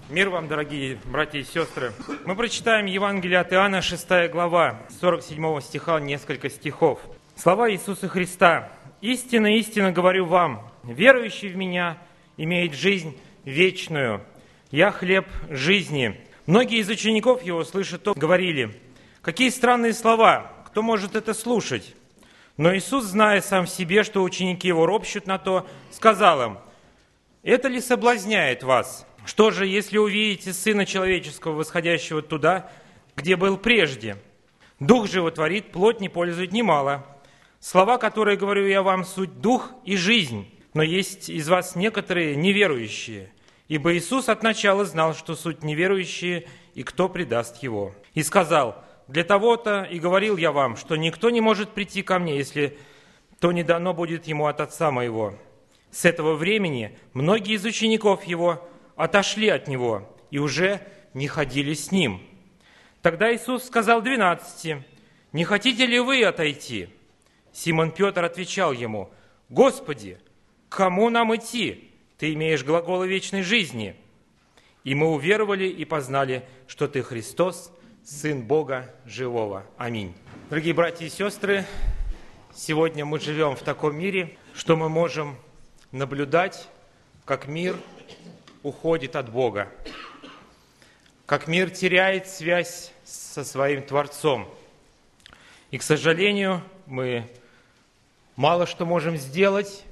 Мир вам, дорогие братья и сестры. Мы прочитаем Евангелие от Иоанна, 6 глава, 47 стиха, несколько стихов. Слова Иисуса Христа. «Истинно, истинно говорю вам, верующий в Меня имеет жизнь вечную. Я хлеб жизни». Многие из учеников Его, слыша то, говорили: «Какие странные слова! Кто может это слушать?» Но Иисус, зная сам в себе, что ученики Его ропщут на то, сказал им: «Это ли соблазняет вас? Что же, если увидите Сына Человеческого, восходящего туда, где был прежде? Дух животворит, плоть не пользует немало. Слова, которые говорю я вам, суть дух и жизнь. Но есть из вас некоторые неверующие». Ибо Иисус от начала знал, что суть неверующие, и кто предаст Его. И сказал: «Для того-то и говорил я вам, что никто не может прийти ко мне, если то не дано будет ему от Отца моего». С этого времени многие из учеников Его отошли от Него и уже не ходили с Ним. Тогда Иисус сказал 12: «Не хотите ли вы отойти?» Симон Петр отвечал Ему: «Господи, к кому нам идти? Ты имеешь глаголы вечной жизни. И мы уверовали и познали, что Ты Христос, Сын Бога Живого. Аминь». Дорогие братья и сестры, сегодня мы живем в таком мире, что мы можем наблюдать, как мир уходит от Бога, как мир теряет связь со своим Творцом. И, к сожалению, мы мало что можем сделать.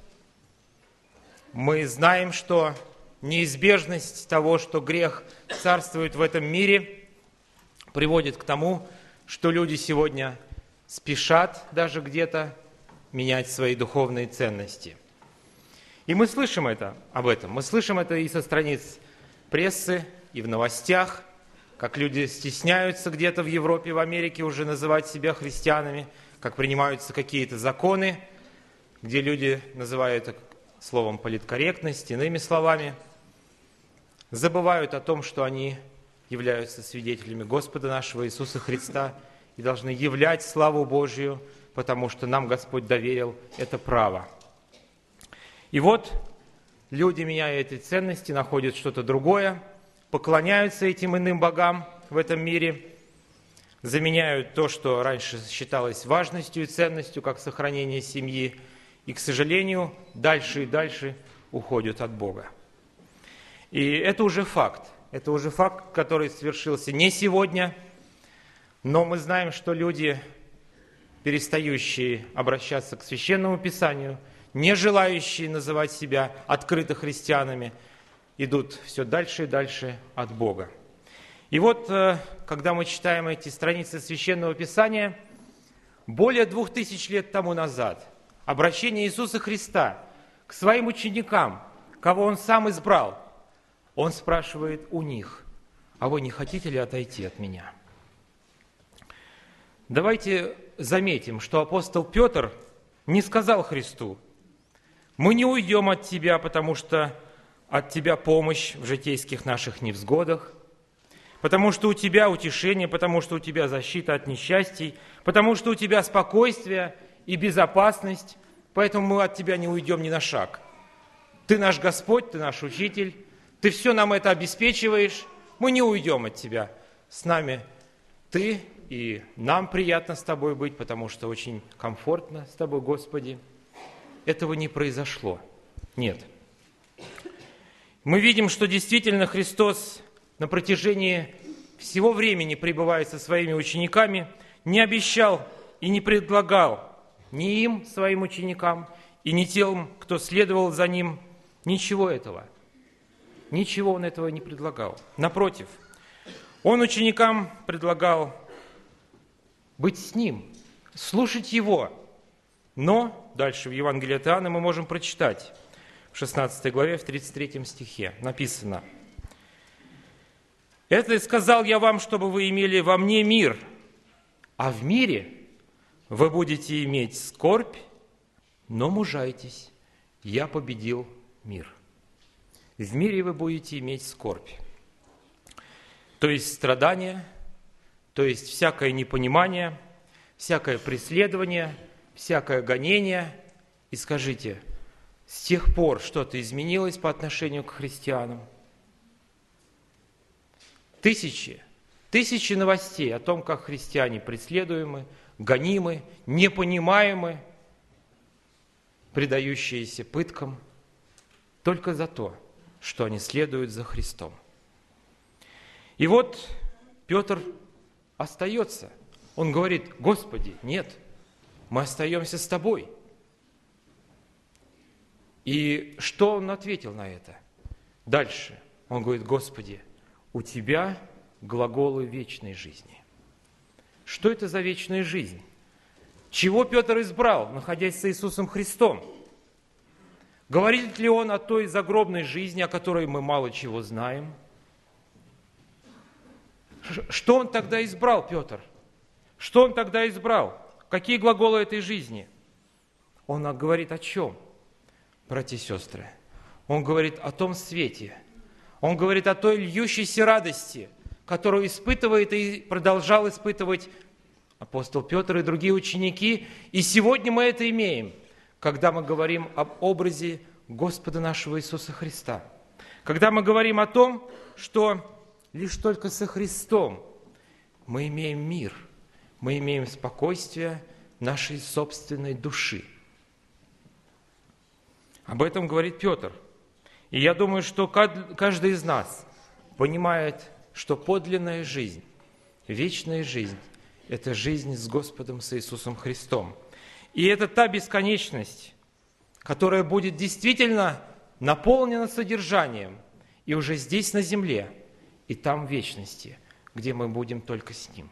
Мы знаем, что неизбежность того, что грех царствует в этом мире, приводит к тому, что люди сегодня спешат даже где-то менять свои духовные ценности. И мы слышим об этом. Мы слышим это и со страниц прессы, и в новостях, как люди стесняются где-то в Европе, в Америке уже называть себя христианами, как принимаются какие-то законы, где люди называют это словом политкорректность, иными словами, забывают о том, что они являются свидетелями Господа нашего Иисуса Христа и должны являть славу Божию, потому что нам Господь доверил это право. И вот люди, меняя эти ценности, находят что-то другое, поклоняются этим иным богам в этом мире, заменяют то, что раньше считалось важностью и ценностью, как сохранение семьи, и, к сожалению, дальше и дальше уходят от Бога. И это уже факт. Это уже факт, который свершился не сегодня, но мы знаем, что люди, перестающие обращаться к Священному Писанию, не желающие называть себя открыто христианами, идут все дальше и дальше от Бога. И вот, когда мы читаем эти страницы Священного Писания, более 2000 лет тому назад обращение Иисуса Христа к своим ученикам, кого Он сам избрал, Он спрашивает у них: «А вы не хотите ли отойти от Меня?» Давайте заметим, что апостол Петр не сказал Христу: «Мы не уйдем от Тебя, потому что от Тебя помощь в житейских наших невзгодах, потому что у Тебя утешение, потому что у Тебя защита от несчастий, потому что у Тебя спокойствие и безопасность, поэтому мы от Тебя не уйдем ни на шаг. Ты наш Господь, Ты наш Учитель, Ты все нам это обеспечиваешь, мы не уйдем от Тебя. С нами Ты, и нам приятно с Тобой быть, потому что очень комфортно с Тобой, Господи». Этого не произошло. Нет. Мы видим, что действительно Христос на протяжении всего времени, пребывая со своими учениками, не обещал и не предлагал ни им, своим ученикам, и ни тем, кто следовал за Ним, ничего этого. Ничего Он этого не предлагал. Напротив, Он ученикам предлагал быть с Ним, слушать Его. Но дальше в Евангелии от Иоанна мы можем прочитать, в 16 главе, в 33 стихе написано: «Это и сказал я вам, чтобы вы имели во мне мир, а в мире вы будете иметь скорбь, но мужайтесь, я победил мир». В мире вы будете иметь скорбь, то есть страдания, то есть всякое непонимание, всякое преследование, всякое гонение. И скажите, с тех пор что-то изменилось по отношению к христианам? Тысячи новостей о том, как христиане преследуемы, гонимы, непонимаемы, предающиеся пыткам только за то, что они следуют за Христом. И вот Петр остается. Он говорит: Господи, нет, мы остаемся с Тобой. И что он ответил на это? Дальше он говорит: Господи, у Тебя глаголы вечной жизни. Что это за вечная жизнь? Чего Петр избрал, находясь с Иисусом Христом? Говорит ли он о той загробной жизни, о которой мы мало чего знаем? Что он тогда избрал, Петр? Что он тогда избрал? Какие глаголы этой жизни? Он говорит о чем, братья и сестры? Он говорит о том свете. Он говорит о той льющейся радости, которую испытывает и продолжал испытывать апостол Петр и другие ученики. И сегодня мы это имеем, когда мы говорим об образе Господа нашего Иисуса Христа. Когда мы говорим о том, что лишь только со Христом мы имеем мир, мы имеем спокойствие нашей собственной души. Об этом говорит Петр. И я думаю, что каждый из нас понимает, что подлинная жизнь, вечная жизнь – это жизнь с Господом, с Иисусом Христом. И это та бесконечность, которая будет действительно наполнена содержанием и уже здесь на земле, и там в вечности, где мы будем только с Ним.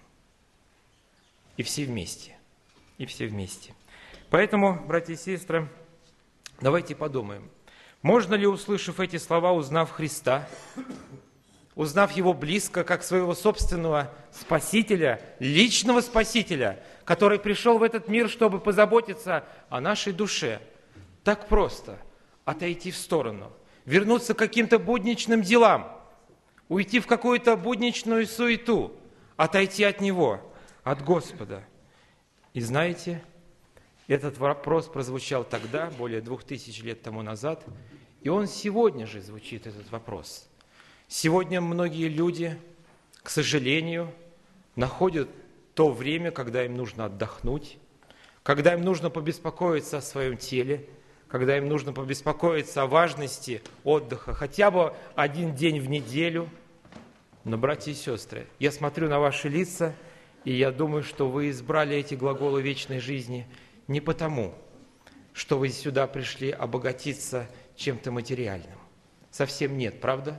И все вместе. И все вместе. Поэтому, братья и сестры, давайте подумаем, можно ли, услышав эти слова, узнав Христа, узнав Его близко, как своего собственного Спасителя, личного Спасителя, который пришел в этот мир, чтобы позаботиться о нашей душе, так просто отойти в сторону, вернуться к каким-то будничным делам, уйти в какую-то будничную суету, отойти от Него, от Господа. И знаете, этот вопрос прозвучал тогда, более 2000 лет тому назад, и он сегодня же звучит, этот вопрос. Сегодня многие люди, к сожалению, находят то время, когда им нужно отдохнуть, когда им нужно побеспокоиться о своем теле, когда им нужно побеспокоиться о важности отдыха, хотя бы один день в неделю. Но, братья и сестры, я смотрю на ваши лица, и я думаю, что вы избрали эти глаголы вечной жизни не потому, что вы сюда пришли обогатиться чем-то материальным. Совсем нет, правда?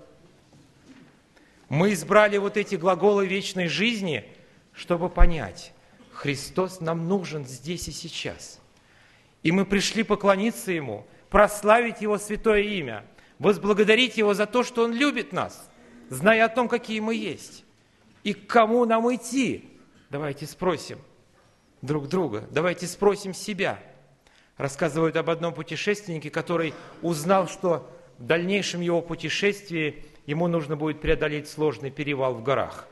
Мы избрали вот эти глаголы вечной жизни, чтобы понять, Христос нам нужен здесь и сейчас. И мы пришли поклониться Ему, прославить Его святое имя, возблагодарить Его за то, что Он любит нас, зная о том, какие мы есть. И к кому нам идти? Давайте спросим друг друга, давайте спросим себя. Рассказывают об одном путешественнике, который узнал, что в дальнейшем его путешествии ему нужно будет преодолеть сложный перевал в горах.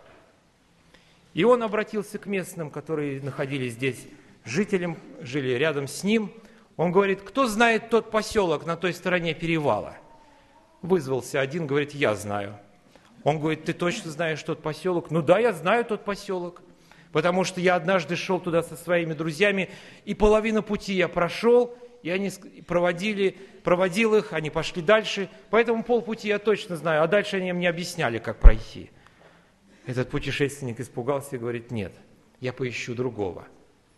И он обратился к местным, которые находились здесь, жителям, жили рядом с ним. Он говорит: кто знает тот поселок на той стороне перевала? Вызвался один, говорит: я знаю. Он говорит: ты точно знаешь тот поселок? Ну да, я знаю тот поселок, потому что я однажды шел туда со своими друзьями, и половину пути я прошел, и они проводил их, они пошли дальше, поэтому полпути я точно знаю, а дальше они мне объясняли, как пройти. Этот путешественник испугался и говорит: нет, я поищу другого.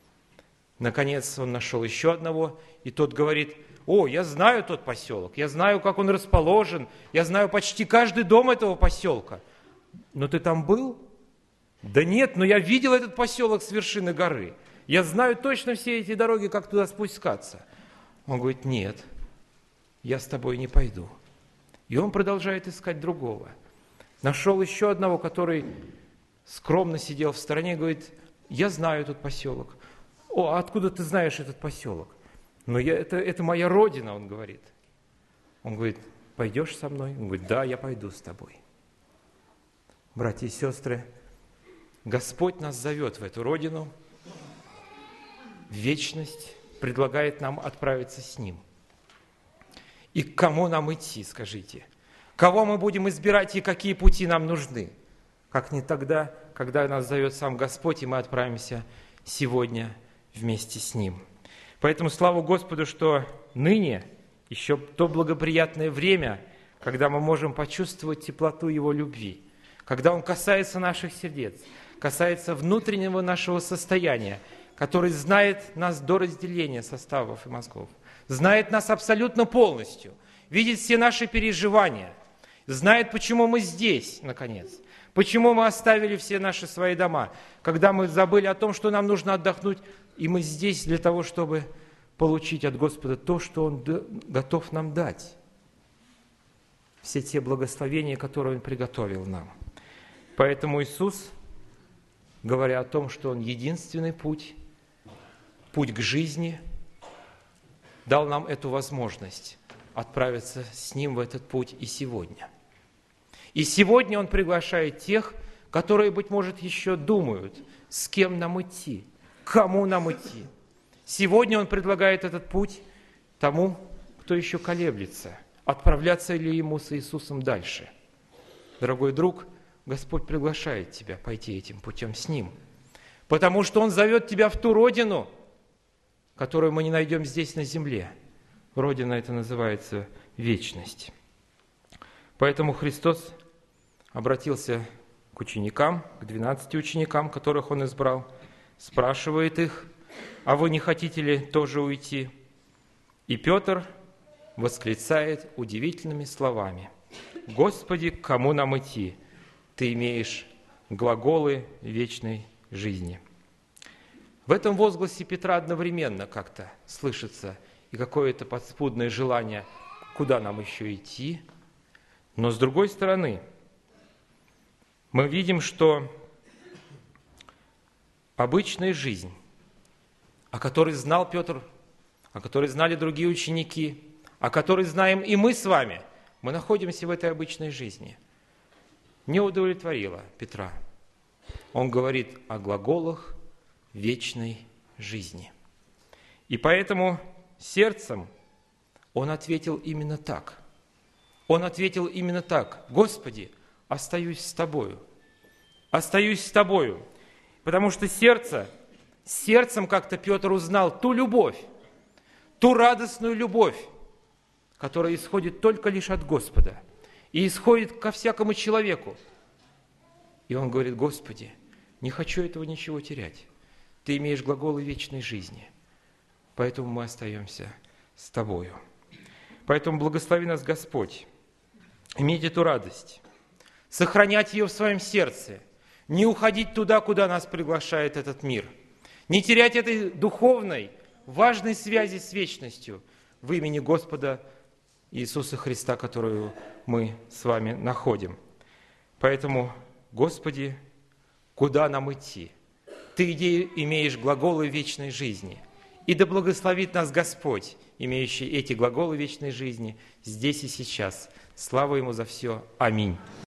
Наконец он нашел еще одного, и тот говорит: о, я знаю тот поселок, я знаю, как он расположен, я знаю почти каждый дом этого поселка. Но ты там был? Да нет, но я видел этот поселок с вершины горы. Я знаю точно все эти дороги, как туда спускаться. Он говорит: нет, я с тобой не пойду. И он продолжает искать другого. Нашел еще одного, который скромно сидел в стороне, и говорит: я знаю этот поселок. О, а откуда ты знаешь этот поселок? Но это моя родина, он говорит. Он говорит: пойдешь со мной? Он говорит: да, я пойду с тобой. Братья и сестры, Господь нас зовет в эту родину, в вечность, предлагает нам отправиться с Ним. И к кому нам идти, скажите? Кого мы будем избирать и какие пути нам нужны? как не тогда, когда нас зовет сам Господь, и мы отправимся сегодня вместе с Ним. Поэтому слава Господу, что ныне еще то благоприятное время, когда мы можем почувствовать теплоту Его любви, когда Он касается наших сердец, касается внутреннего нашего состояния, который знает нас до разделения составов и мозгов, знает нас абсолютно полностью, видит все наши переживания, знает, почему мы здесь, наконец, почему мы оставили все наши свои дома, когда мы забыли о том, что нам нужно отдохнуть, и мы здесь для того, чтобы получить от Господа то, что Он готов нам дать. Все те благословения, которые Он приготовил нам. Поэтому Иисус, говоря о том, что Он единственный путь к жизни, дал нам эту возможность отправиться с Ним в этот путь и сегодня. И сегодня Он приглашает тех, которые, быть может, еще думают, с кем нам идти, кому нам идти. Сегодня Он предлагает этот путь тому, кто еще колеблется, отправляться ли ему с Иисусом дальше. Дорогой друг, Господь приглашает тебя пойти этим путем с Ним, потому что Он зовет тебя в ту родину, которую мы не найдем здесь на земле. Родина это называется вечность. Поэтому Христос обратился к ученикам, к 12 ученикам, которых Он избрал, спрашивает их: «А вы не хотите ли тоже уйти?» И Петр восклицает удивительными словами: «Господи, к кому нам идти? Ты имеешь глаголы вечной жизни». В этом возгласе Петра одновременно как-то слышится и какое-то подспудное желание, куда нам еще идти. Но с другой стороны, мы видим, что обычная жизнь, о которой знал Петр, о которой знали другие ученики, о которой знаем и мы с вами, мы находимся в этой обычной жизни, не удовлетворила Петра. Он говорит о глаголах вечной жизни. И поэтому сердцем он ответил именно так. Он ответил именно так: «Господи, остаюсь с Тобою, остаюсь с Тобою». Потому что сердцем как-то Петр узнал ту любовь, ту радостную любовь, которая исходит только лишь от Господа и исходит ко всякому человеку. И он говорит: «Господи, не хочу этого ничего терять. Ты имеешь глаголы вечной жизни, поэтому мы остаемся с Тобою». Поэтому благослови нас Господь иметь эту радость, сохранять ее в своем сердце, не уходить туда, куда нас приглашает этот мир, не терять этой духовной, важной связи с вечностью в имени Господа Иисуса Христа, которую мы с вами находим. Поэтому, Господи, куда нам идти? Ты имеешь глаголы вечной жизни. И да благословит нас Господь, имеющий эти глаголы вечной жизни здесь и сейчас. Слава Ему за все. Аминь.